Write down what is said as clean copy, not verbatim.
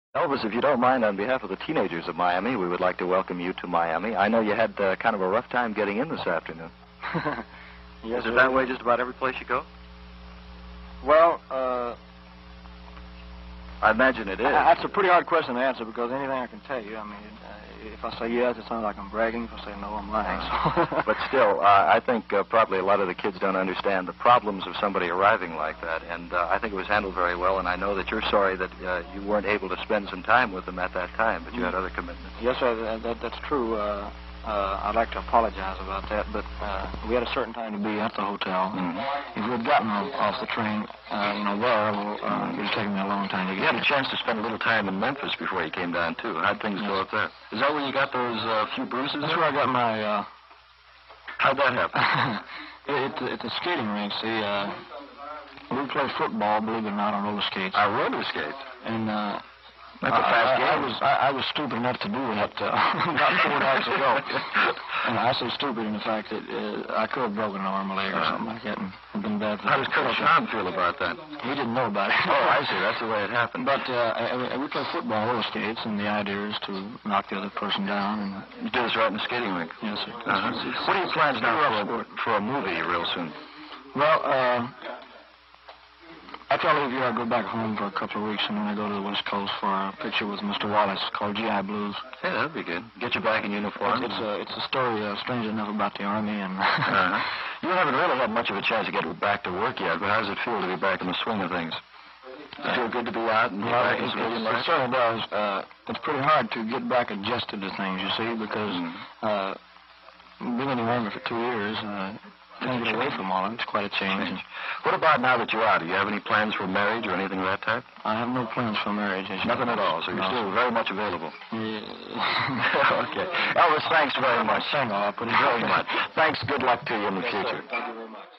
Elvis, if you don't mind, on behalf of the teenagers of Miami, we would like to welcome you to Miami. I know you had kind of a rough time getting in this afternoon. Yes, Is it that way just about every place you go? Well, I imagine it is. that's a pretty hard question to answer because anything I can tell you, I mean, if I say yes, it sounds like I'm bragging. If I say no, I'm lying. So. But still, I think probably a lot of the kids don't understand the problems of somebody arriving like that, and I think it was handled very well, and I know that you're sorry that you weren't able to spend some time with them at that time, but you had other commitments. Yes, sir, that's true. I'd like to apologize about that, but we had a certain time to be at the hotel. And if we had gotten off the train, there, it would have taken me a long time to get. You had a chance to spend a little time in Memphis before you came down, too. How'd things go up there? Is that where you got those few bruises? That's where I got my... How'd that happen? It's a skating rink, see. We play football, believe it or not, on roller skates. Roller skates? And... That's a fast game. I was stupid enough to do that about 4 nights ago. And I say stupid in the fact that I could have broken an arm or leg or something like that and been bad for How does Colonel Tom feel about that? He didn't know about it. Oh, I see. That's the way it happened. But we play football on roller skates, and the idea is to knock the other person down. And you do this right in the skating rink? Yes, sir. What are your plans now for a movie real soon? Well, after I leave here, I'll go back home for a couple of weeks, and then I go to the West Coast for a picture with Mr. Wallace called G.I. Blues. Hey, that'd be good. Get you back in uniform. It's a story, strange enough, about the Army. And You haven't really had much of a chance to get back to work yet, but how does it feel to be back in the swing of things? Does it feel good to be out and back in civilian life? It certainly does. It's pretty hard to get back adjusted to things, you see, because being in the Army for 2 years... Can't get away from all of it. It's quite a change. What about now that you're out? Do you have any plans for marriage or anything of that type? I have no plans for marriage. Nothing at all, so you're still very much available. Yeah. Okay. Elvis, thanks very much. Thank you very much. Thanks. Good luck to you in the future. Thank you very much.